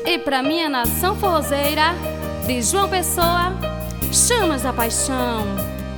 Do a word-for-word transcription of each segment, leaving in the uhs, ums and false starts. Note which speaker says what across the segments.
Speaker 1: E pra minha nação forrozeira, de João Pessoa, Chamas da Paixão.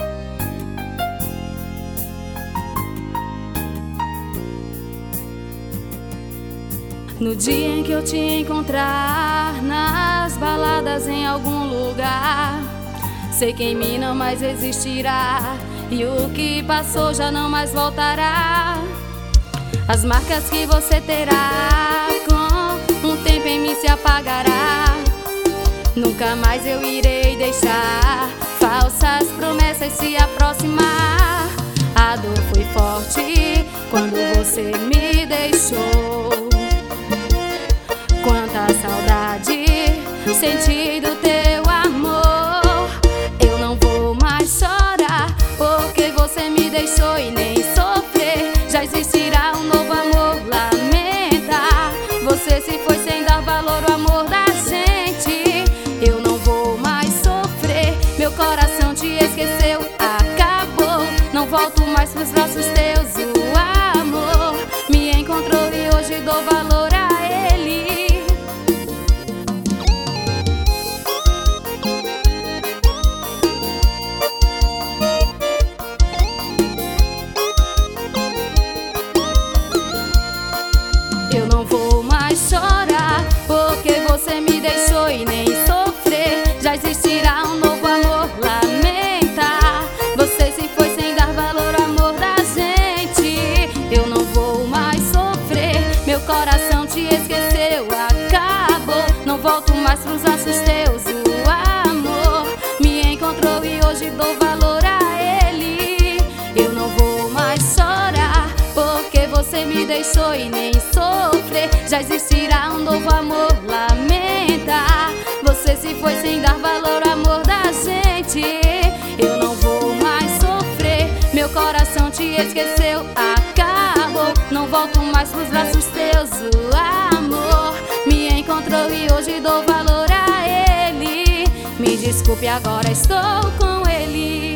Speaker 1: No dia em que eu te encontrar nas baladas em algum lugar, sei que em mim não mais existirá, e o que passou já não mais voltará. As marcas que você terá com um tempo em mim se apagará. Nunca mais eu irei deixar falsas promessas se aproximar. A dor foi forte quando você me deixou. Quanta saudade senti do teu amor. Eu não vou mais chorar porque você me deixou e nem sofrer. Já existirá um novo amor, lamenta. Você se foi sem dar valor ao amor da gente. Eu não vou mais sofrer. Meu coração te esqueceu, acabou. Não volto mais pros braços teus. O amor me encontrou e hoje dou valor a ele. Eu não vou mais chorar porque você me deixou e nem sofrer. Já existirá um novo amor, lamenta. Você se foi sem dar valor ao amor da gente. Eu não vou mais sofrer. Meu coração te esqueceu, acabou. Não volto mais pros braços teus. O amor me encontrou e hoje dou valor a ele. Eu não vou mais chorar porque você me deixou e nem sofrer. Já existirá um novo amor, lamenta. Você se foi sem dar valor ao amor da gente. Eu não vou mais sofrer. Meu coração te esqueceu, acabou. Não volto mais pros braços teus. O amor me encontrou e hoje dou valor a ele. Me desculpe, agora estou com ele.